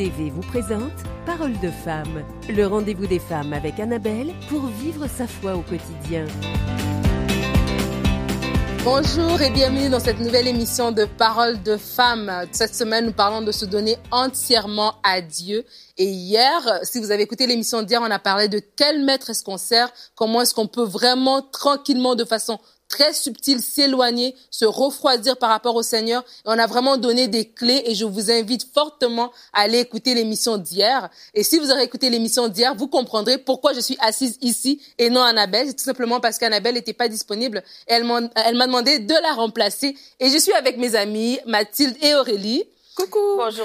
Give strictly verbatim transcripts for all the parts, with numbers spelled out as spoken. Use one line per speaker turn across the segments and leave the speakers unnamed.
T V vous présente Parole de femme, le rendez-vous des femmes avec Annabelle pour vivre sa foi au quotidien.
Bonjour et bienvenue dans cette nouvelle émission de Parole de femme. Cette semaine, nous parlons de se donner entièrement à Dieu. Et hier, si vous avez écouté l'émission d'hier, on a parlé de quel maître est-ce qu'on sert, comment est-ce qu'on peut vraiment tranquillement, de façon très subtile, s'éloigner, se refroidir par rapport au Seigneur. Et on a vraiment donné des clés et je vous invite fortement à aller écouter l'émission d'hier. Et si vous aurez écouté l'émission d'hier, vous comprendrez pourquoi je suis assise ici et non Annabelle. C'est tout simplement parce qu'Annabelle n'était pas disponible. Et elle m'a, elle m'a demandé de la remplacer. Et je suis avec mes amies Mathilde et Aurélie.
Coucou.
Bonjour.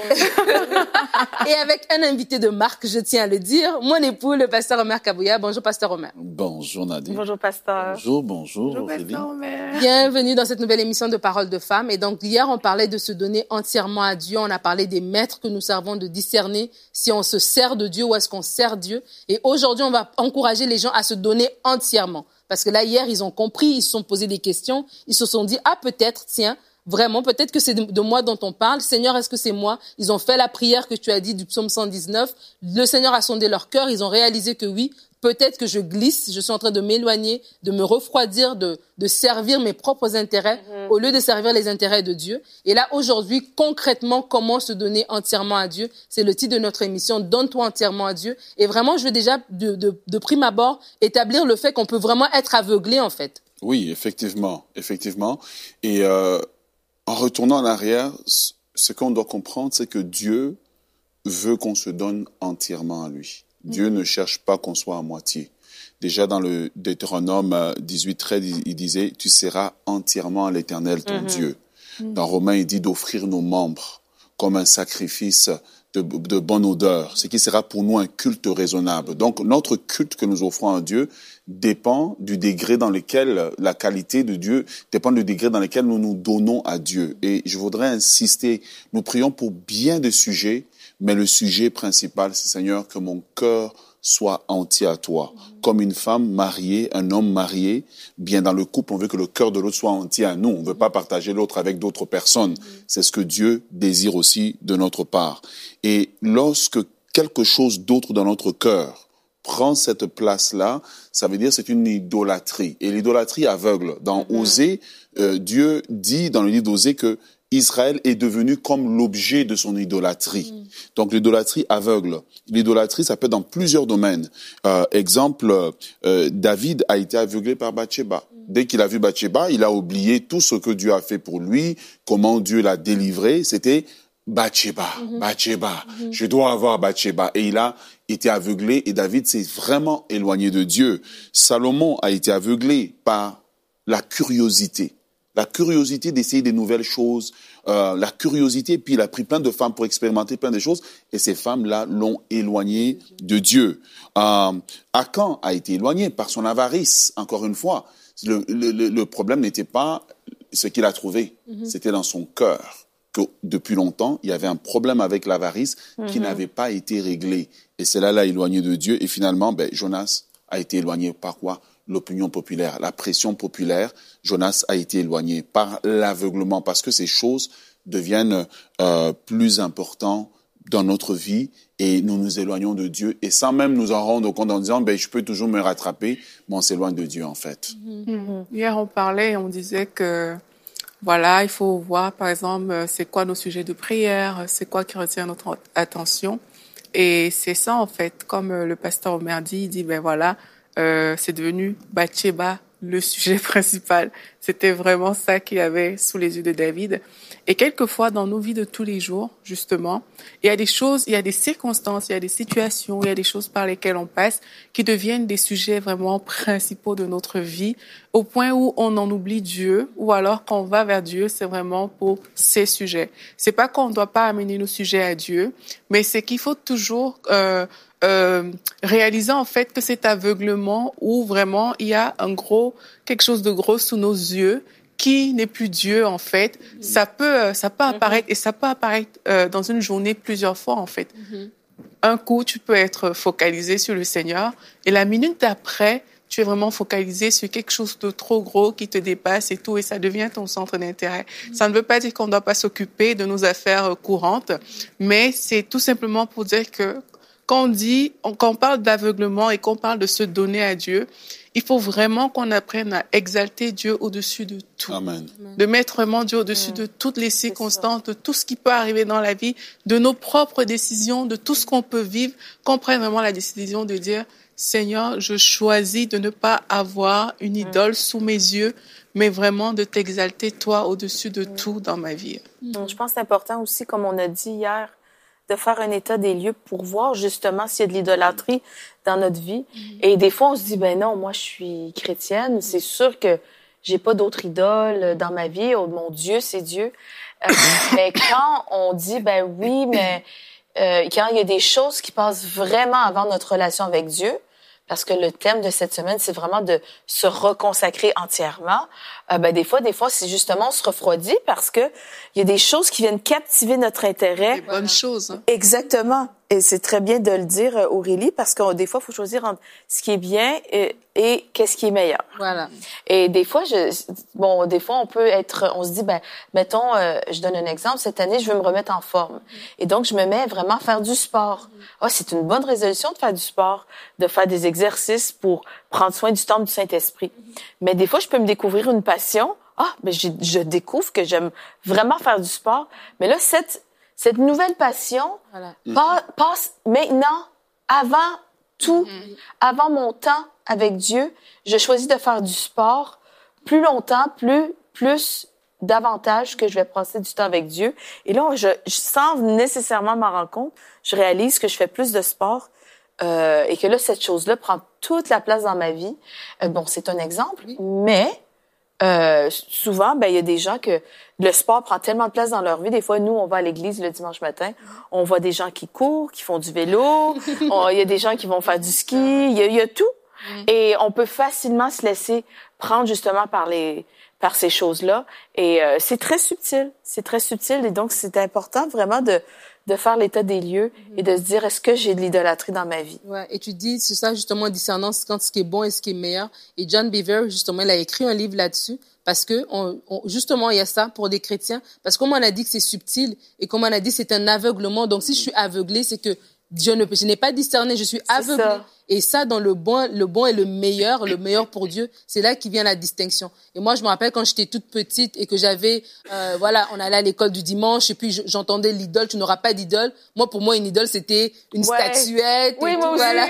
Et avec un invité de marque, je tiens à le dire, mon époux, le pasteur Omer Kabouya. Bonjour, pasteur Omer.
Bonjour, Nadine.
Bonjour, pasteur.
Bonjour, bonjour,
bonjour
Aurélie.
Pasteur Omer.
Bienvenue dans cette nouvelle émission de Parole de femme. Et donc, hier, on parlait de se donner entièrement à Dieu. On a parlé des maîtres que nous servons, de discerner si on se sert de Dieu ou est-ce qu'on sert Dieu. Et aujourd'hui, on va encourager les gens à se donner entièrement. Parce que là, hier, ils ont compris, ils se sont posé des questions. Ils se sont dit, ah, peut-être, tiens, vraiment, peut-être que c'est de, de moi dont on parle. Seigneur, est-ce que c'est moi? Ils ont fait la prière que tu as dit du psaume cent dix-neuf. Le Seigneur a sondé leur cœur. Ils ont réalisé que oui, peut-être que je glisse. Je suis en train de m'éloigner, de me refroidir, de, de servir mes propres intérêts mm-hmm. au lieu de servir les intérêts de Dieu. Et là, aujourd'hui, concrètement, comment se donner entièrement à Dieu? C'est le titre de notre émission, Donne-toi entièrement à Dieu. Et vraiment, je veux déjà, de, de, de prime abord, établir le fait qu'on peut vraiment être aveuglé, en fait.
Oui, effectivement, effectivement. Et, euh, En retournant en arrière, ce qu'on doit comprendre, c'est que Dieu veut qu'on se donne entièrement à lui. Mmh. Dieu ne cherche pas qu'on soit à moitié. Déjà dans le Deutéronome dix-huit treize, il disait « Tu seras entièrement à l'Éternel, ton mmh. Dieu ». Dans Romains, il dit d'offrir nos membres comme un sacrifice de, de bonne odeur, ce qui sera pour nous un culte raisonnable. Donc, notre culte que nous offrons à Dieu dépend du degré dans lequel, la qualité de Dieu dépend du degré dans lequel nous nous donnons à Dieu. Et je voudrais insister, nous prions pour bien des sujets, mais le sujet principal, c'est Seigneur, que mon cœur soit entier à toi. Comme une femme mariée, un homme marié, bien dans le couple, on veut que le cœur de l'autre soit entier à nous. On ne veut pas partager l'autre avec d'autres personnes. C'est ce que Dieu désire aussi de notre part. Et lorsque quelque chose d'autre dans notre cœur prend cette place-là, ça veut dire que c'est une idolâtrie. Et l'idolâtrie aveugle. Dans mm-hmm. Osée, euh, Dieu dit dans le livre d'Osée que Israël est devenu comme l'objet de son idolâtrie. Mm. Donc l'idolâtrie aveugle. L'idolâtrie, ça peut être dans plusieurs domaines. Euh, exemple, euh, David a été aveuglé par Bathsheba. Mm. Dès qu'il a vu Bathsheba, il a oublié tout ce que Dieu a fait pour lui, comment Dieu l'a délivré. C'était Bathsheba, mm-hmm. Bathsheba, mm-hmm. je dois avoir Bathsheba. Et il a été aveuglé et David s'est vraiment éloigné de Dieu. Salomon a été aveuglé par la curiosité. La curiosité d'essayer des nouvelles choses, euh, la curiosité, puis il a pris plein de femmes pour expérimenter plein de choses, et ces femmes-là l'ont éloigné de Dieu. Euh, Akan a été éloigné par son avarice, encore une fois. Le, le, le problème n'était pas ce qu'il a trouvé, mm-hmm. c'était dans son cœur. Que depuis longtemps, il y avait un problème avec l'avarice mm-hmm. qui n'avait pas été réglé. Et cela l'a éloigné de Dieu, et finalement, ben, Jonas a été éloigné par quoi? L'opinion populaire, la pression populaire. Jonas a été éloigné par l'aveuglement parce que ces choses deviennent euh, plus importantes dans notre vie et nous nous éloignons de Dieu et sans même nous en rendre compte en disant ben je peux toujours me rattraper, mais on s'éloigne de Dieu en fait.
Mm-hmm. Hier on parlait, on disait que voilà, il faut voir par exemple c'est quoi nos sujets de prière, c'est quoi qui retient notre attention et c'est ça en fait, comme le pasteur Omer dit, il dit ben voilà. Euh, c'est devenu Bathsheba le sujet principal. C'était vraiment ça qu'il y avait sous les yeux de David. Et quelquefois, dans nos vies de tous les jours, justement, il y a des choses, il y a des circonstances, il y a des situations, il y a des choses par lesquelles on passe qui deviennent des sujets vraiment principaux de notre vie, au point où on en oublie Dieu, ou alors quand on va vers Dieu, c'est vraiment pour ces sujets. C'est pas qu'on ne doit pas amener nos sujets à Dieu, mais c'est qu'il faut toujours euh, euh, réaliser en fait que cet aveuglement où vraiment il y a un gros, quelque chose de gros sous nos yeux, qui n'est plus Dieu en fait, mm-hmm. ça peut ça peut apparaître mm-hmm. et ça peut apparaître euh, dans une journée plusieurs fois en fait. Mm-hmm. Un coup tu peux être focalisé sur le Seigneur et la minute d'après tu es vraiment focalisé sur quelque chose de trop gros qui te dépasse et tout, et ça devient ton centre d'intérêt. Mmh. Ça ne veut pas dire qu'on ne doit pas s'occuper de nos affaires courantes, mais c'est tout simplement pour dire que quand on dit, quand on parle d'aveuglement et qu'on parle de se donner à Dieu, il faut vraiment qu'on apprenne à exalter Dieu au-dessus de tout.
Amen.
De mettre vraiment Dieu au-dessus mmh. de toutes les circonstances, de tout ce qui peut arriver dans la vie, de nos propres décisions, de tout ce qu'on peut vivre, qu'on prenne vraiment la décision de dire, Seigneur, je choisis de ne pas avoir une idole mmh. sous mes yeux, mais vraiment de t'exalter, toi, au-dessus de mmh. tout dans ma vie.
Mmh. Je pense que c'est important aussi, comme on a dit hier, de faire un état des lieux pour voir justement s'il y a de l'idolâtrie dans notre vie. Mmh. Et des fois, on se dit, ben non, moi, je suis chrétienne, c'est sûr que j'ai pas d'autre idole dans ma vie. Oh, mon Dieu, c'est Dieu. Euh, mais quand on dit, ben oui, mais euh, quand il y a des choses qui passent vraiment avant notre relation avec Dieu, parce que le thème de cette semaine, c'est vraiment de se reconsacrer entièrement. Euh, ben des fois, des fois, c'est justement on se refroidit parce que il y a des choses qui viennent captiver notre intérêt.
Des bonnes choses. Hein.
Exactement. Et c'est très bien de le dire, Aurélie, parce que des fois, il faut choisir entre ce qui est bien et, et qu'est-ce qui est meilleur.
Voilà.
Et des fois, je, bon, des fois, on peut être, on se dit, ben, mettons, euh, je donne un exemple. Cette année, je veux me remettre en forme. Et donc, je me mets vraiment à faire du sport. Ah, c'est une bonne résolution de faire du sport, de faire des exercices pour prendre soin du temple du Saint-Esprit. Mais des fois, je peux me découvrir une passion. Ah, ben, je, je découvre que j'aime vraiment faire du sport. Mais là, cette, cette nouvelle passion voilà. passe, passe maintenant, avant tout, mm-hmm. avant mon temps avec Dieu, je choisis de faire du sport plus longtemps, plus, plus, davantage que je vais passer du temps avec Dieu. Et là, je, je sans nécessairement m'en rendre compte, je réalise que je fais plus de sport euh, et que là, cette chose-là prend toute la place dans ma vie. Euh, bon, c'est un exemple, oui. mais euh, souvent, ben il y a des gens que le sport prend tellement de place dans leur vie. Des fois, nous, on va à l'église le dimanche matin, on voit des gens qui courent, qui font du vélo, il y a des gens qui vont faire du ski, il y a, y a tout. Mm. Et on peut facilement se laisser prendre justement par les par ces choses-là. Et euh, c'est très subtil, c'est très subtil. Et donc, c'est important vraiment de de faire l'état des lieux mm-hmm. et de se dire, est-ce que j'ai de l'idolâtrie dans ma vie?
Ouais. Et tu dis, c'est ça justement, discernance, quand ce qui est bon et ce qui est meilleur. Et John Beaver, justement, il a écrit un livre là-dessus parce que on, on, justement, il y a ça pour des chrétiens. Parce que comme on a dit que c'est subtil et comme on a dit, c'est un aveuglement. Donc, si je suis aveuglée, c'est que Dieu ne, je n'ai pas discerné, je suis aveuglée. Ça. Et ça, dans le bon, le bon et le meilleur, le meilleur pour Dieu, c'est là qui vient la distinction. Et moi, je me rappelle quand j'étais toute petite et que j'avais, euh, voilà, on allait à l'école du dimanche et puis j'entendais l'idole, tu n'auras pas d'idole. Moi, pour moi, une idole, c'était une ouais. statuette.
Oui,
et
moi
tout,
aussi.
Voilà.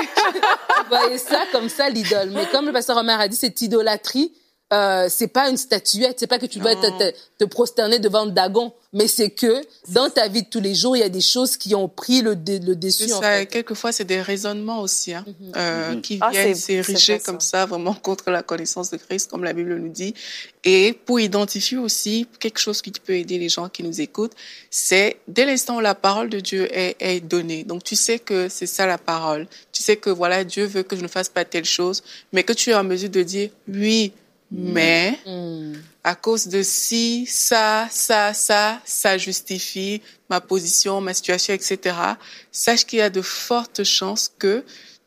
Vous voyez ça comme ça, l'idole. Mais comme le pasteur Omer a dit, cette idolâtrie, euh, c'est pas une statuette, c'est pas que tu dois te, te, te prosterner devant Dagon, mais c'est que dans ta vie de tous les jours, il y a des choses qui ont pris le, le dessus.
C'est ça,
en fait.
Quelquefois, c'est des raisonnements aussi, hein, mm-hmm. Euh, mm-hmm. qui
ah,
viennent s'ériger comme ça, vraiment contre la connaissance de Christ, comme la Bible nous dit. Et pour identifier aussi quelque chose qui peut aider les gens qui nous écoutent, c'est dès l'instant où la parole de Dieu est, est donnée. Donc, tu sais que c'est ça la parole. Tu sais que voilà, Dieu veut que je ne fasse pas telle chose, mais que tu es en mesure de dire oui, mais mmh. à cause de si, ça, ça, ça, ça justifie ma position, ma situation, et cetera. Sache qu'il y a de fortes chances que,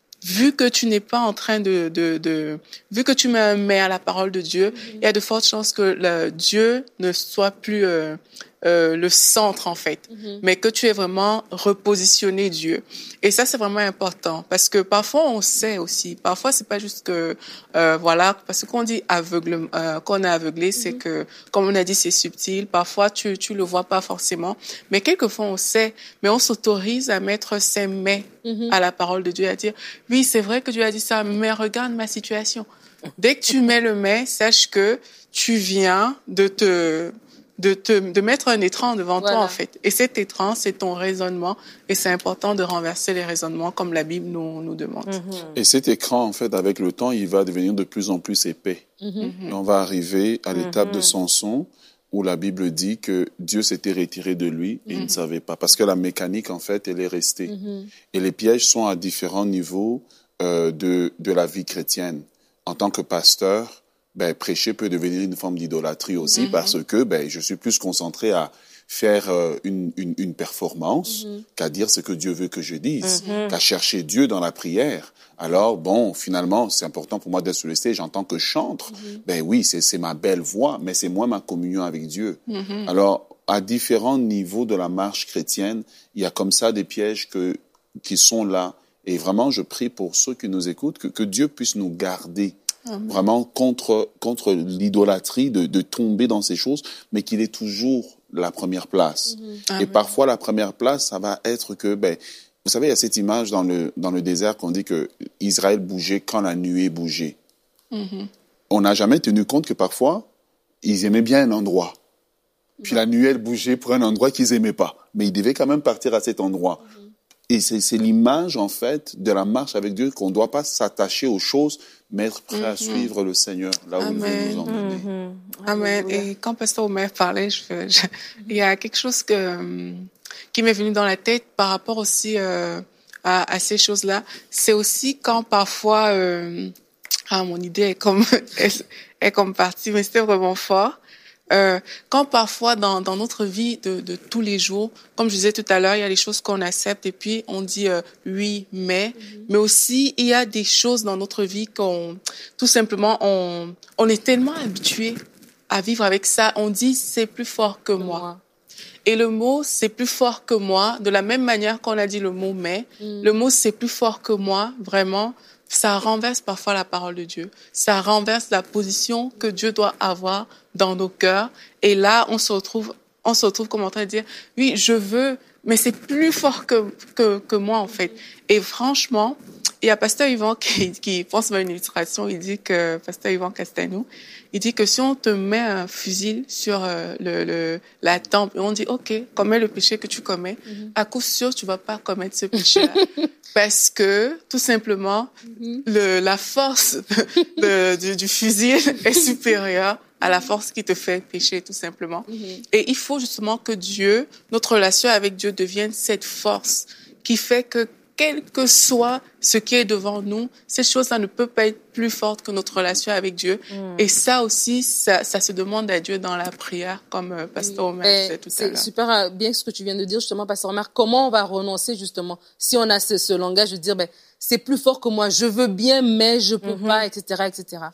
vu que tu n'es pas en train de, de, de, vu que tu mets un mais à la parole de Dieu, mmh. il y a de fortes chances que le Dieu ne soit plus euh, euh, le centre en fait, mmh. mais que tu aies vraiment repositionné Dieu. Et ça, c'est vraiment important parce que parfois on sait aussi, parfois c'est pas juste que euh, voilà, parce que quand on dit aveugle, euh, qu'on est aveuglé, c'est mmh. que comme on a dit, c'est subtil. Parfois tu tu le vois pas forcément, mais quelquefois on sait, mais on s'autorise à mettre ses mais mmh. à la parole de Dieu, à dire oui, c'est vrai que Dieu a dit ça, mais regarde ma situation. Dès que tu mets le mais, sache que tu viens de te de te de mettre un étran devant voilà. toi en fait. Et cet étran, c'est ton raisonnement et c'est important de renverser les raisonnements comme la Bible nous nous demande. Mm-hmm.
Et cet écran en fait avec le temps, il va devenir de plus en plus épais. Mm-hmm. Et on va arriver à l'étape mm-hmm. de Samson où la Bible dit que Dieu s'était retiré de lui et mm-hmm. il ne savait pas parce que la mécanique en fait, elle est restée. Mm-hmm. Et les pièges sont à différents niveaux euh, de de la vie chrétienne. En tant que pasteur, ben, prêcher peut devenir une forme d'idolâtrie aussi mm-hmm. parce que ben, je suis plus concentré à faire euh, une, une, une performance mm-hmm. qu'à dire ce que Dieu veut que je dise, mm-hmm. qu'à chercher Dieu dans la prière. Alors, bon, finalement, c'est important pour moi d'être sur le stage en tant que chantre. Mm-hmm. Ben oui, c'est, c'est ma belle voix, mais c'est moins ma communion avec Dieu. Mm-hmm. Alors, à différents niveaux de la marche chrétienne, il y a comme ça des pièges que, qui sont là. Et vraiment, je prie pour ceux qui nous écoutent, que, que Dieu puisse nous garder. Amen. Vraiment contre, contre l'idolâtrie de, de tomber dans ces choses, mais qu'il ait toujours la première place. Mm-hmm. Et parfois, la première place, ça va être que, ben, vous savez, il y a cette image dans le, dans le désert qu'on dit que Israël bougeait quand la nuée bougeait. Mm-hmm. On n'a jamais tenu compte que parfois, ils aimaient bien un endroit. Puis mm-hmm. la nuée, elle bougeait pour un endroit qu'ils aimaient pas. Mais ils devaient quand même partir à cet endroit. Mm-hmm. Et c'est, c'est l'image, en fait, de la marche avec Dieu, qu'on ne doit pas s'attacher aux choses, mais être prêt mm-hmm. à suivre le Seigneur là où Amen. Il veut nous emmener.
Mm-hmm. Amen. Et quand Pasteur Omer parlait, je, je, il y a quelque chose que, qui m'est venu dans la tête par rapport aussi euh, à, à ces choses-là. C'est aussi quand parfois... Euh, ah, mon idée est comme, est, est comme partie, mais c'était vraiment fort. Euh, quand parfois dans, dans notre vie de, de tous les jours, comme je disais tout à l'heure, il y a des choses qu'on accepte et puis on dit euh, oui, mais, mm-hmm. mais aussi il y a des choses dans notre vie qu'on, tout simplement, on, on est tellement habitué à vivre avec ça, on dit c'est plus fort que moi. moi. Et le mot c'est plus fort que moi, de la même manière qu'on a dit le mot mais, mm. le mot c'est plus fort que moi, vraiment. Ça renverse parfois la parole de Dieu. Ça renverse la position que Dieu doit avoir dans nos cœurs. Et là, on se retrouve, on se retrouve comme en train de dire, oui, je veux, mais c'est plus fort que, que, que moi, en fait. Et franchement, il y a Pasteur Yvan qui, qui pense à une illustration. Il dit que, Pasteur Yvan Castanou, il dit que si on te met un fusil sur euh, le, le, la tempe et on dit, OK, commets le péché que tu commets, mm-hmm. à coup sûr, tu vas pas commettre ce péché-là. Parce que, tout simplement, mm-hmm. le, la force de, de, du fusil est supérieure à la force qui te fait pécher, tout simplement. Mm-hmm. Et il faut justement que Dieu, notre relation avec Dieu devienne cette force qui fait que, quel que soit ce qui est devant nous, cette chose-là ne peut pas être plus forte que notre relation avec Dieu. Mm. Et ça aussi, ça, ça se demande à Dieu dans la prière, comme euh, Pasteur oui. Omer disait tout à l'heure.
C'est super bien ce que tu viens de dire, justement, Pasteur Omer. Comment on va renoncer, justement, si on a ce, ce langage de dire, ben, c'est plus fort que moi, je veux bien, mais je peux mm-hmm. pas, et cetera, et cetera.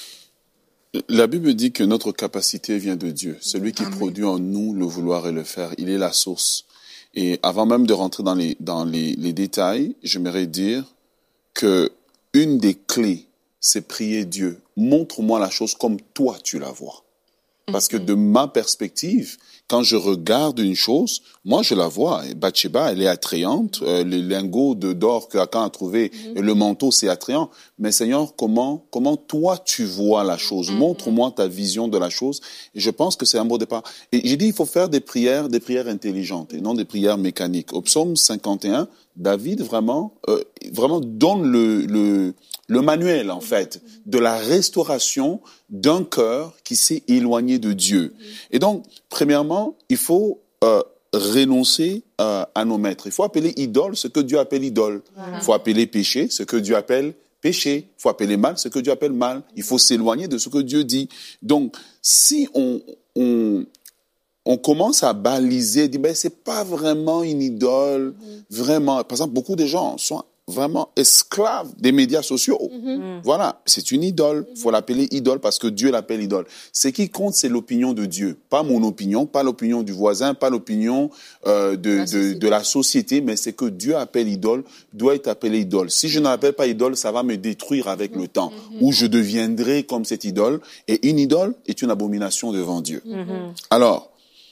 La Bible dit que notre capacité vient de Dieu. Celui qui Amen. Produit en nous le vouloir et le faire, il est la source. Et avant même de rentrer dans les, dans les, les détails, j'aimerais dire que une des clés, c'est prier Dieu. Montre-moi la chose comme toi tu la vois. Parce que de ma perspective, quand je regarde une chose, moi je la vois. Bathsheba, elle est attrayante. Euh, les lingots de d'or que Akan a trouvé, mm-hmm. le manteau, c'est attrayant. Mais Seigneur, comment comment toi tu vois la chose? Mm-hmm. Montre-moi ta vision de la chose. Et je pense que c'est un bon départ. Et j'ai dit, il faut faire des prières, des prières intelligentes et non des prières mécaniques. Au psaume cinquante et un, David vraiment, euh, vraiment donne le le le manuel, en fait, de la restauration d'un cœur qui s'est éloigné de Dieu. Et donc, premièrement, il faut euh, renoncer euh, à nos maîtres. Il faut appeler idole ce que Dieu appelle idole. Il faut appeler péché ce que Dieu appelle péché. Il faut appeler mal ce que Dieu appelle mal. Il faut s'éloigner de ce que Dieu dit. Donc, si on... on on commence à baliser, dire, ben, c'est pas vraiment une idole, mmh. vraiment. Par exemple, beaucoup de gens sont vraiment esclaves des médias sociaux. Mmh. Voilà, c'est une idole. Il faut l'appeler idole parce que Dieu l'appelle idole. Ce qui compte, c'est l'opinion de Dieu. Pas mon opinion, pas l'opinion du voisin, pas l'opinion euh, de, la de, de la société, mais c'est que Dieu appelle idole, doit être appelé idole. Si je ne l'appelle pas idole, ça va me détruire avec mmh. le temps, mmh. où je deviendrai comme cette idole. Et une idole est une abomination devant Dieu. Mmh. Alors,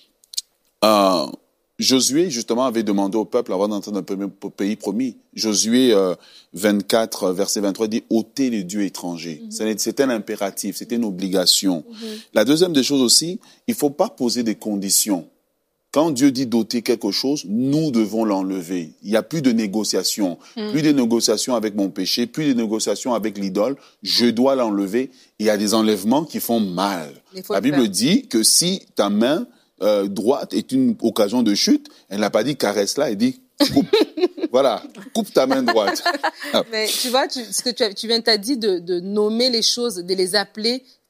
Euh, Josué, justement, avait demandé au peuple avant d'entrer dans le pays promis. Josué euh, vingt-quatre, verset vingt-trois, dit « ôtez les dieux étrangers mm-hmm. ». C'était un impératif, c'était une obligation. Mm-hmm. La deuxième des choses aussi, il ne faut pas poser des conditions. Quand Dieu dit d'ôter quelque chose, nous devons l'enlever. Il n'y a plus de négociation. Mm. Plus de négociation avec mon péché, plus de négociation avec l'idole. Je dois l'enlever. Il y a des enlèvements qui font mal. La Bible dit que si ta main Euh, droite est une occasion de chute, elle n'a pas dit caresse-la, elle dit coupe. Voilà, coupe ta main droite.
Mais tu vois, tu, ce que tu, tu viens t'as dit de, de nommer les choses, de les appeler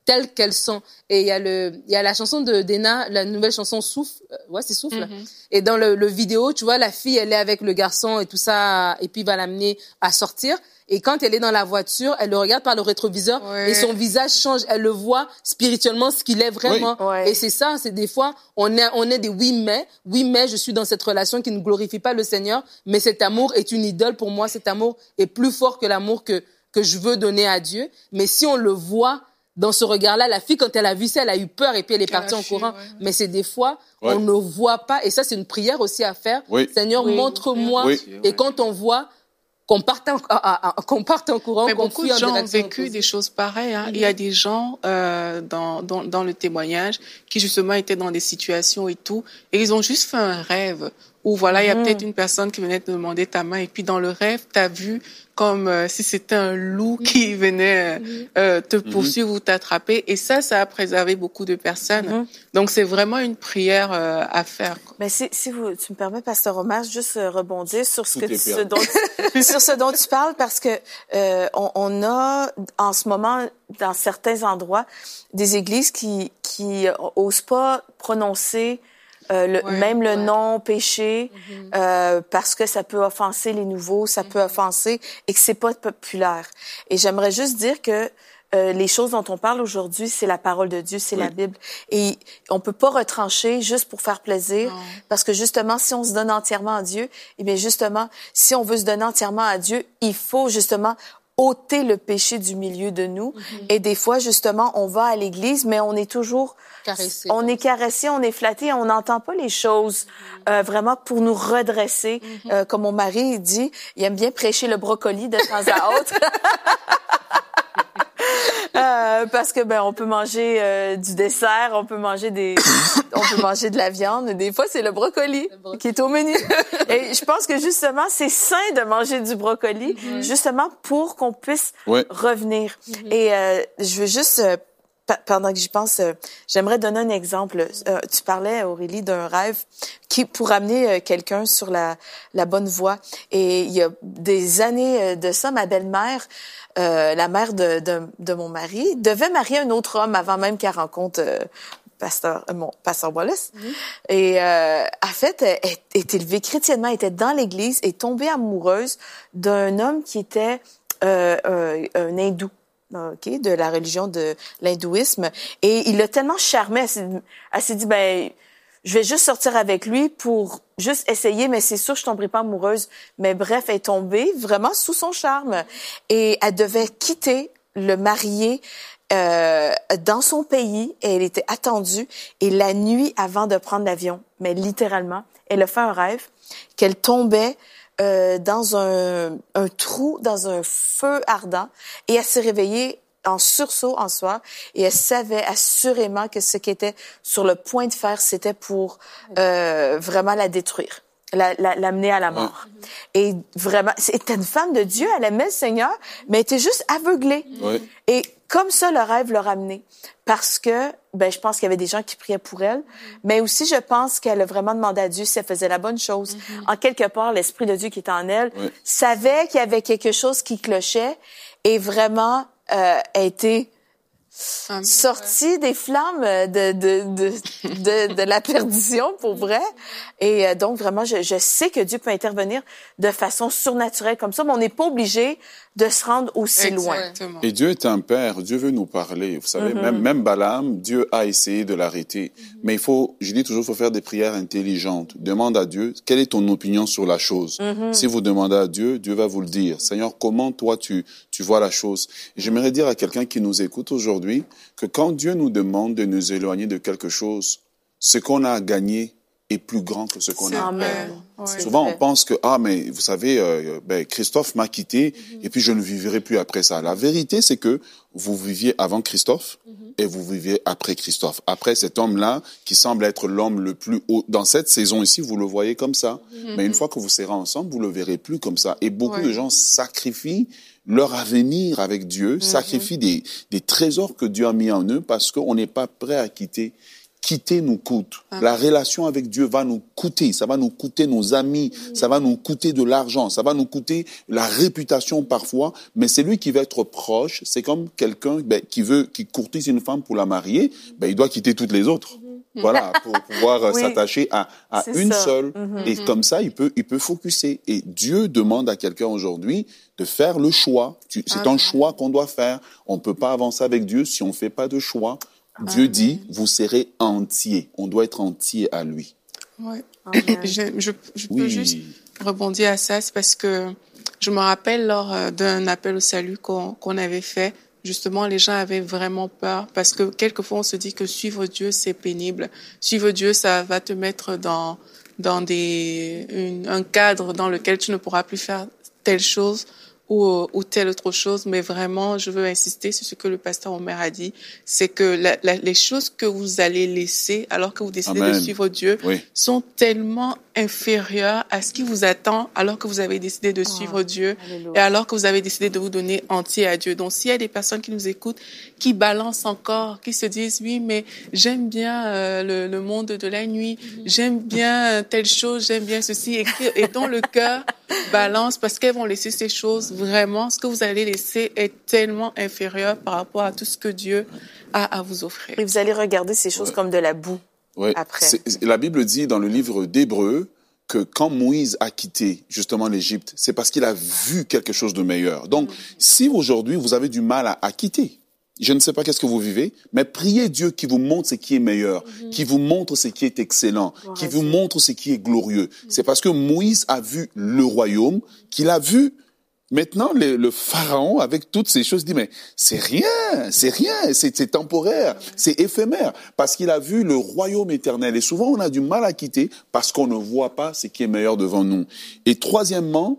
telles qu'elles sont. Et il y a le, il y a la chanson de Dena, la nouvelle chanson Souffle. Ouais, c'est Souffle. Mm-hmm. Et dans le, le vidéo, tu vois, la fille, elle est avec le garçon et tout ça, et puis il va l'amener à sortir. Et quand elle est dans la voiture, elle le regarde par le rétroviseur oui. et son visage change. Elle le voit spirituellement ce qu'il est vraiment. Oui. Oui. Et c'est ça, c'est des fois, on est, on est des oui mais. Oui mais, je suis dans cette relation qui ne glorifie pas le Seigneur, mais cet amour est une idole pour moi. Cet amour est plus fort que l'amour que, que je veux donner à Dieu. Mais si on le voit dans ce regard-là, la fille, quand elle a vu ça, elle a eu peur et puis elle est partie en courant. Ouais, ouais. Mais c'est des fois, ouais. on ne voit pas. Et ça, c'est une prière aussi à faire. Oui. Seigneur, oui, montre-moi. Oui. Et quand on voit, qu'on parte en, qu'on parte en courant,
mais
qu'on
beaucoup de gens ont vécu des choses pareilles. Hein. Mm-hmm. Il y a des gens euh, dans, dans, dans le témoignage qui justement étaient dans des situations et tout, et ils ont juste fait un rêve où voilà, mm-hmm. il y a peut-être une personne qui venait te demander ta main, et puis dans le rêve, t'as vu comme euh, si c'était un loup mm-hmm. qui venait euh, euh, te poursuivre mm-hmm. ou t'attraper, et ça, ça a préservé beaucoup de personnes. Mm-hmm. Donc c'est vraiment une prière euh, à faire.
Mais si, si vous, tu me permets, Pasteur Omar, juste euh, rebondir sur ce que tu, ce dont, sur ce dont tu parles, parce que euh, on, on a en ce moment dans certains endroits des églises qui qui osent pas prononcer Euh, le, ouais, même le ouais. nom péché mm-hmm. euh, parce que ça peut offenser les nouveaux, ça mm-hmm. peut offenser et que c'est pas populaire. Et j'aimerais juste dire que euh, les choses dont on parle aujourd'hui, c'est la parole de Dieu, c'est oui. la Bible. Et on peut pas retrancher juste pour faire plaisir, non. parce que justement, si on se donne entièrement à Dieu, eh bien justement, si on veut se donner entièrement à Dieu, il faut justement ôter le péché du milieu de nous. Mm-hmm. Et des fois, justement, on va à l'église, mais on est toujours caressé. On est caressé, on est flatté, on n'entend pas les choses mm-hmm. euh, vraiment pour nous redresser. Mm-hmm. Euh, comme mon mari dit, il aime bien prêcher le brocoli de temps à autre. Euh, parce que ben on peut manger euh, du dessert, on peut manger des on peut manger de la viande, des fois c'est le brocoli, le brocoli. qui est au menu. Et je pense que justement c'est sain de manger du brocoli mm-hmm. justement pour qu'on puisse ouais. revenir. Mm-hmm. Et euh, je veux juste euh, pendant que j'y pense, euh, j'aimerais donner un exemple. Euh, tu parlais, Aurélie, d'un rêve qui pour amener euh, quelqu'un sur la la bonne voie. Et il y a des années de ça, ma belle-mère, euh, la mère de, de de mon mari, devait marier un autre homme avant même qu'elle rencontre euh, pasteur euh, mon pasteur Wallace. Mmh. Et euh, en fait, elle est élevée chrétiennement, elle était dans l'église et tombée amoureuse d'un homme qui était euh, euh, un hindou. OK, de la religion de l'hindouisme. Et il l'a tellement charmé, elle s'est, elle s'est dit, ben, je vais juste sortir avec lui pour juste essayer, mais c'est sûr, je tomberai pas amoureuse. Mais bref, elle est tombée vraiment sous son charme. Et elle devait quitter le marié euh, dans son pays. Et elle était attendue. Et la nuit avant de prendre l'avion, mais littéralement, elle a fait un rêve qu'elle tombait Euh, dans un, un trou, dans un feu ardent, et elle s'est réveillée en sursaut en soir, et elle savait assurément que ce qui était sur le point de faire, c'était pour euh, vraiment la détruire, la, la, l'amener à la mort. Ouais. Et vraiment, c'était une femme de Dieu, elle aimait le Seigneur, mais elle était juste aveuglée. Ouais. Et comme ça, le rêve l'a ramenée. Parce que, ben, je pense qu'il y avait des gens qui priaient pour elle, mm-hmm. mais aussi, je pense qu'elle a vraiment demandé à Dieu si elle faisait la bonne chose. Mm-hmm. En quelque part, l'Esprit de Dieu qui était en elle oui. savait qu'il y avait quelque chose qui clochait et vraiment euh, a été ah, sortie ouais. des flammes de, de, de, de, de la perdition, pour vrai. Et euh, donc, vraiment, je, je sais que Dieu peut intervenir de façon surnaturelle comme ça, mais on n'est pas obligé de se rendre aussi
Exactement.
loin.
Et Dieu est un père, Dieu veut nous parler. Vous savez, mm-hmm. même, même Balaam, Dieu a essayé de l'arrêter. Mm-hmm. Mais il faut, je dis toujours, il faut faire des prières intelligentes. Demande à Dieu, quelle est ton opinion sur la chose? Mm-hmm. Si vous demandez à Dieu, Dieu va vous le dire. Seigneur, comment toi tu, tu vois la chose? Et j'aimerais dire à quelqu'un qui nous écoute aujourd'hui que quand Dieu nous demande de nous éloigner de quelque chose, ce qu'on a à gagner est plus grand que ce qu'on
C'est
a à
perdre.
Ouais. Souvent, on pense que, ah, mais vous savez, euh, ben, Christophe m'a quitté mm-hmm. et puis je ne vivrai plus après ça. La vérité, c'est que vous viviez avant Christophe mm-hmm. et vous viviez après Christophe. Après cet homme-là, qui semble être l'homme le plus haut. Dans cette saison ici, vous le voyez comme ça. Mm-hmm. Mais une fois que vous serez ensemble, vous le verrez plus comme ça. Et beaucoup ouais. de gens sacrifient leur avenir avec Dieu, mm-hmm. sacrifient des, des trésors que Dieu a mis en eux parce qu'on n'est pas prêt à quitter quitter nous coûte.
Ah.
La relation avec Dieu va nous coûter. Ça va nous coûter nos amis. Mm. Ça va nous coûter de l'argent. Ça va nous coûter la réputation parfois. Mais c'est lui qui va être proche. C'est comme quelqu'un ben, qui veut, qui courtise une femme pour la marier. Ben, il doit quitter toutes les autres. Mm. Voilà, pour pouvoir oui. s'attacher à, à une ça. seule. Mm-hmm. Et comme ça, il peut, il peut focuser. Et Dieu demande à quelqu'un aujourd'hui de faire le choix. C'est ah. un choix qu'on doit faire. On ne peut pas avancer avec Dieu si on ne fait pas de choix. Dieu dit, vous serez entier. On doit être entier à lui.
Oui. je, je, je peux oui. juste rebondir à ça. C'est parce que je me rappelle lors d'un appel au salut qu'on, qu'on avait fait, justement, les gens avaient vraiment peur parce que quelquefois, on se dit que suivre Dieu, c'est pénible. Suivre Dieu, ça va te mettre dans, dans des, une, un cadre dans lequel tu ne pourras plus faire telle chose. Ou, ou telle autre chose, mais vraiment, je veux insister sur ce que le pasteur Omer a dit, c'est que la, la, les choses que vous allez laisser alors que vous décidez Amen. de suivre Dieu oui. sont tellement inférieures à ce qui vous attend alors que vous avez décidé de suivre oh, Dieu Alléluia. Et alors que vous avez décidé de vous donner entier à Dieu. Donc, s'il y a des personnes qui nous écoutent, qui balancent encore, qui se disent, oui, mais j'aime bien euh, le, le monde de la nuit, mm-hmm. j'aime bien telle chose, j'aime bien ceci, et, et dont le cœur balance parce qu'elles vont laisser ces choses. Vraiment, ce que vous allez laisser est tellement inférieur par rapport à tout ce que Dieu a à vous offrir.
Et vous allez regarder ces choses ouais. comme de la boue
ouais.
après.
C'est, la Bible dit dans le livre d'Hébreux que quand Moïse a quitté justement l'Égypte, c'est parce qu'il a vu quelque chose de meilleur. Donc, mmh. si aujourd'hui vous avez du mal à, à quitter, je ne sais pas qu'est-ce que vous vivez, mais priez Dieu qui vous montre ce qui est meilleur, mmh. qui vous montre ce qui est excellent, oh, qui vous montre ce qui est glorieux. Mmh. C'est parce que Moïse a vu le royaume, qu'il a vu maintenant le, le pharaon avec toutes ces choses dit mais c'est rien, c'est rien, c'est, c'est temporaire, c'est éphémère parce qu'il a vu le royaume éternel et souvent on a du mal à quitter parce qu'on ne voit pas ce qui est meilleur devant nous. Et troisièmement,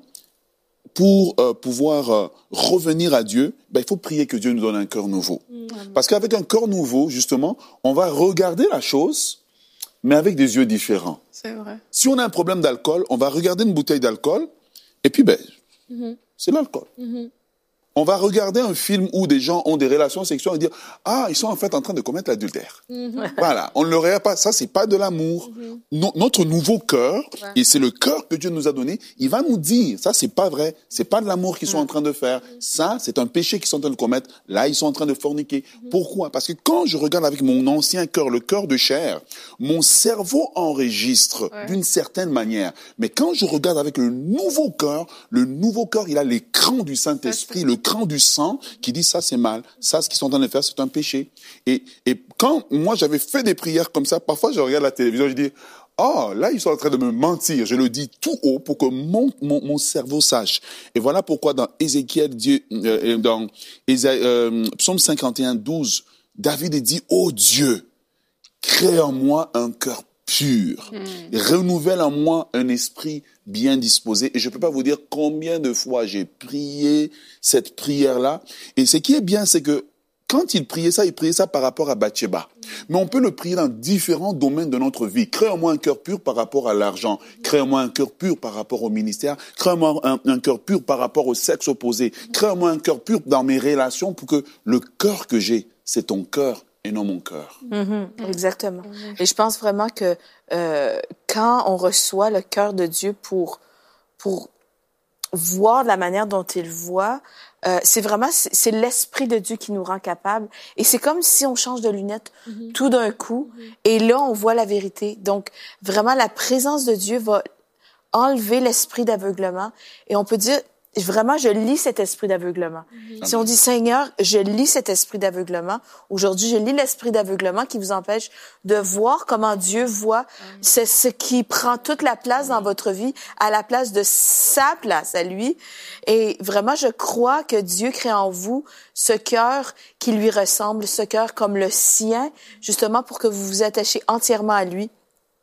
pour euh, pouvoir euh, revenir à Dieu, ben, il faut prier que Dieu nous donne un cœur nouveau. Mmh. Parce qu'avec un cœur nouveau, justement, on va regarder la chose, mais avec des yeux différents.
C'est vrai.
Si on a un problème d'alcool, on va regarder une bouteille d'alcool, et puis, ben, mmh. c'est l'alcool. Mmh. On va regarder un film où des gens ont des relations sexuelles et dire « Ah, ils sont en fait en train de commettre l'adultère. Mmh. » Voilà, on ne le regarde pas. Ça, c'est pas de l'amour. Mmh. No, notre nouveau cœur, ouais. et c'est le cœur que Dieu nous a donné, il va nous dire « Ça, c'est pas vrai. C'est pas de l'amour qu'ils mmh. sont en train de faire. Mmh. Ça, c'est un péché qu'ils sont en train de commettre. Là, ils sont en train de forniquer. Mmh. » Pourquoi? Parce que quand je regarde avec mon ancien cœur, le cœur de chair, mon cerveau enregistre ouais. d'une certaine manière. Mais quand je regarde avec le nouveau cœur, le nouveau cœur, il a l'écran du Saint-Esprit, le cran du sang qui dit ça c'est mal, ça ce qu'ils sont en train de faire c'est un péché. Et, et quand moi j'avais fait des prières comme ça, parfois je regarde la télévision, je dis oh là ils sont en train de me mentir, je le dis tout haut pour que mon, mon, mon cerveau sache. Et voilà pourquoi dans Ézéchiel, Dieu, euh, dans Ésaïe, euh, Psaume cinquante et un, douze, David dit oh Dieu, crée en moi un cœur pur, mmh. renouvelle en moi un esprit bien disposé. Et je peux pas vous dire combien de fois j'ai prié cette prière-là. Et ce qui est bien, c'est que quand il priait ça, il priait ça par rapport à Bathsheba. Mmh. Mais on peut le prier dans différents domaines de notre vie. Crée en moi un cœur pur par rapport à l'argent. Crée en moi un cœur pur par rapport au ministère. Crée en moi un, un cœur pur par rapport au sexe opposé. Crée en moi un cœur pur dans mes relations pour que le cœur que j'ai, c'est ton cœur et non mon cœur.
Mm-hmm, exactement. Mm-hmm. Et je pense vraiment que euh, quand on reçoit le cœur de Dieu pour pour voir de la manière dont il voit, euh, c'est vraiment c'est, c'est l'esprit de Dieu qui nous rend capable. Et c'est comme si on change de lunettes mm-hmm. tout d'un coup, mm-hmm. et là on voit la vérité. Donc vraiment la présence de Dieu va enlever l'esprit d'aveuglement, et on peut dire vraiment, je lis cet esprit d'aveuglement. Mm-hmm. Si on dit, Seigneur, je lis cet esprit d'aveuglement, aujourd'hui, je lis l'esprit d'aveuglement qui vous empêche de voir comment Dieu voit. Mm-hmm. C'est ce qui prend toute la place mm-hmm. dans votre vie, à la place de sa place à lui. Et vraiment, je crois que Dieu crée en vous ce cœur qui lui ressemble, ce cœur comme le sien, justement pour que vous vous attachiez entièrement à lui.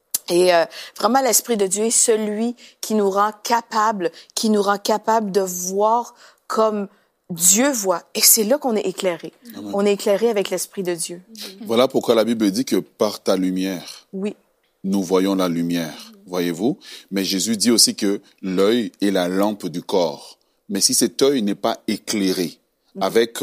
Et euh, vraiment, l'Esprit de Dieu est celui qui nous rend capable, qui nous rend capable de voir comme Dieu voit. Et c'est là qu'on est éclairé. Amen. On est éclairé avec l'Esprit de Dieu.
Voilà pourquoi la Bible dit que par ta lumière,
oui.
nous voyons la lumière, voyez-vous. Mais Jésus dit aussi que l'œil est la lampe du corps. Mais si cet œil n'est pas éclairé, avec euh,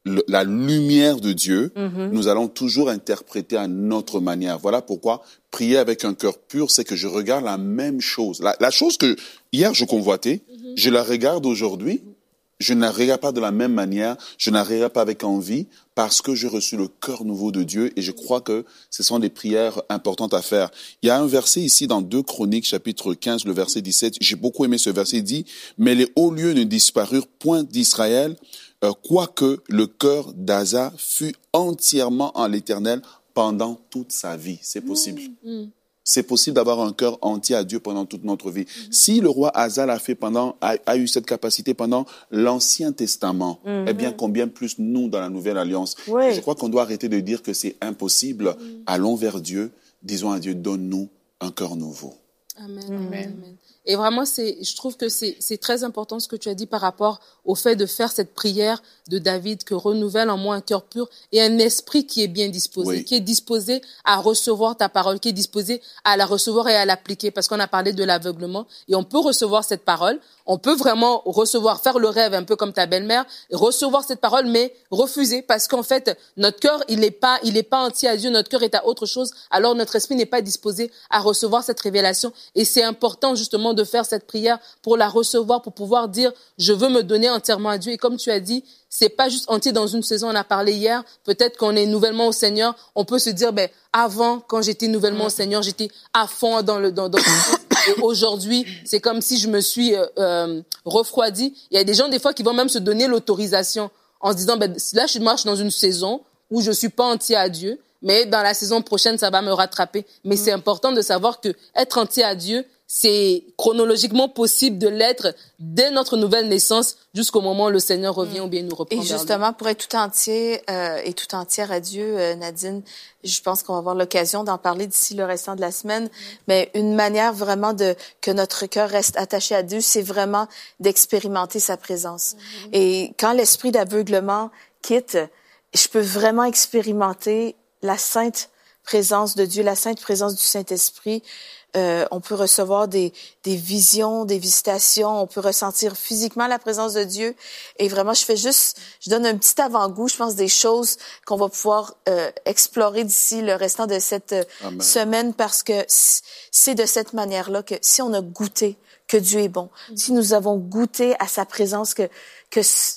le, la lumière de Dieu, mm-hmm. nous allons toujours interpréter à notre manière. Voilà pourquoi prier avec un cœur pur, c'est que je regarde la même chose. La, la chose que hier je convoitais, mm-hmm. je la regarde aujourd'hui, je ne la regarde pas de la même manière, je ne la regarde pas avec envie, parce que j'ai reçu le cœur nouveau de Dieu et je crois que ce sont des prières importantes à faire. Il y a un verset ici dans deux Chroniques, chapitre quinze, le verset dix-sept. J'ai beaucoup aimé ce verset, il dit « Mais les hauts lieux ne disparurent point d'Israël, euh, quoique le cœur d'Asa fut entièrement en l'Éternel pendant toute sa vie. » C'est possible. Mmh, mmh. C'est possible d'avoir un cœur entier à Dieu pendant toute notre vie. Mm-hmm. Si le roi Asa l'a fait pendant, a, a eu cette capacité pendant l'Ancien Testament, mm-hmm. eh bien, combien plus nous dans la Nouvelle Alliance? Oui. Je crois qu'on doit arrêter de dire que c'est impossible. Mm-hmm. Allons vers Dieu. Disons à Dieu, donne-nous un cœur nouveau.
Amen. Amen. Amen. Et vraiment, c'est, je trouve que c'est, c'est très important ce que tu as dit par rapport au fait de faire cette prière de David, que renouvelle en moi un cœur pur et un esprit qui est bien disposé, oui. qui est disposé à recevoir ta parole, qui est disposé à la recevoir et à l'appliquer. Parce qu'on a parlé de l'aveuglement et on peut recevoir cette parole, on peut vraiment recevoir, faire le rêve un peu comme ta belle-mère, recevoir cette parole, mais refuser parce qu'en fait, notre cœur, il n'est pas, il est pas entier à Dieu, notre cœur est à autre chose. Alors notre esprit n'est pas disposé à recevoir cette révélation et c'est important justement de faire cette prière pour la recevoir, pour pouvoir dire je veux me donner entièrement à Dieu. Et comme tu as dit, c'est pas juste entier dans une saison. On a parlé hier, peut-être qu'on est nouvellement au Seigneur, on peut se dire ben avant, quand j'étais nouvellement au Seigneur, j'étais à fond dans le dans, dans et aujourd'hui, c'est comme si je me suis euh, euh, refroidi. Il y a des gens des fois qui vont même se donner l'autorisation en se disant ben là je marche dans une saison où je suis pas entier à Dieu, mais dans la saison prochaine ça va me rattraper. Mais mm. c'est important de savoir que être entier à Dieu, c'est chronologiquement possible de l'être dès notre nouvelle naissance jusqu'au moment où le Seigneur revient mmh. ou bien nous reprend.
Et justement, pour être tout entier euh, et tout entière à Dieu, euh, Nadine, je pense qu'on va avoir l'occasion d'en parler d'ici le restant de la semaine. Mmh. Mais une manière vraiment de que notre cœur reste attaché à Dieu, c'est vraiment d'expérimenter sa présence. Mmh. Et quand l'esprit d'aveuglement quitte, je peux vraiment expérimenter la sainte présence de Dieu, la sainte présence du Saint-Esprit. Euh, on peut recevoir des, des visions, des visitations, on peut ressentir physiquement la présence de Dieu. Et vraiment, je fais juste, je donne un petit avant-goût, je pense, des choses qu'on va pouvoir euh, explorer d'ici le restant de cette Amen. Semaine, parce que c'est de cette manière-là que si on a goûté que Dieu est bon, mm-hmm. si nous avons goûté à sa présence, que que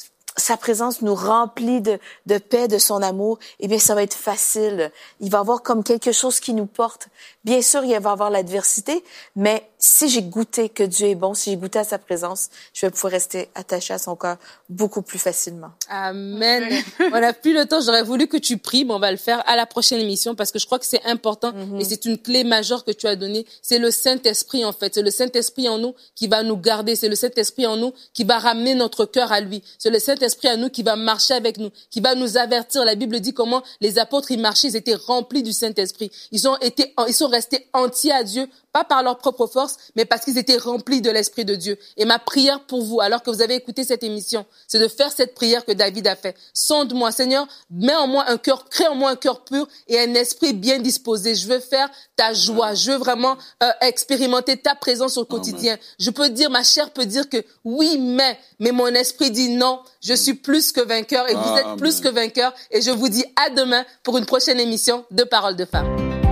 sa présence nous remplit de, de paix, de son amour, eh bien, ça va être facile. Il va y avoir comme quelque chose qui nous porte. Bien sûr, il va y avoir l'adversité, mais si j'ai goûté que Dieu est bon, si j'ai goûté à sa présence, je vais pouvoir rester attaché à son cœur beaucoup plus facilement.
Amen. On n'a plus le temps. J'aurais voulu que tu pries, mais on va le faire à la prochaine émission parce que je crois que c'est important mm-hmm. et c'est une clé majeure que tu as donnée. C'est le Saint-Esprit, en fait. C'est le Saint-Esprit en nous qui va nous garder. C'est le Saint-Esprit en nous qui va ramener notre cœur à lui. C'est le Saint-Esprit en nous qui va marcher avec nous, qui va nous avertir. La Bible dit comment les apôtres, ils marchaient, ils étaient remplis du Saint-Esprit. Ils ont été, ils sont restés entiers à Dieu, pas par leur propre force, mais parce qu'ils étaient remplis de l'Esprit de Dieu. Et ma prière pour vous, alors que vous avez écouté cette émission, c'est de faire cette prière que David a fait. Sonde-moi, Seigneur, mets en moi un cœur, crée en moi un cœur pur et un esprit bien disposé. Je veux faire ta joie. Je veux vraiment euh, expérimenter ta présence au quotidien. Amen. Je peux dire, ma chair peut dire que oui, mais, mais mon esprit dit non, je suis plus que vainqueur et vous Amen. Êtes plus que vainqueur. Et je vous dis à demain pour une prochaine émission de Paroles de Femmes.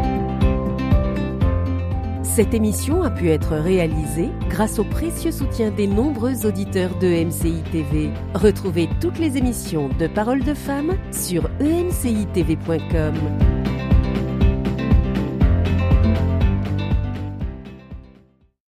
Cette émission a pu être réalisée grâce au précieux soutien des nombreux auditeurs de M C I T V. Retrouvez toutes les émissions de Paroles de Femmes sur e m c i t v point com.